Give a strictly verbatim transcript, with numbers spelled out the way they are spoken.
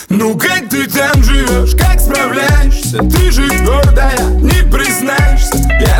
Ну как ты там живешь, как справляешься? Ты же гордая, не признаешься. Я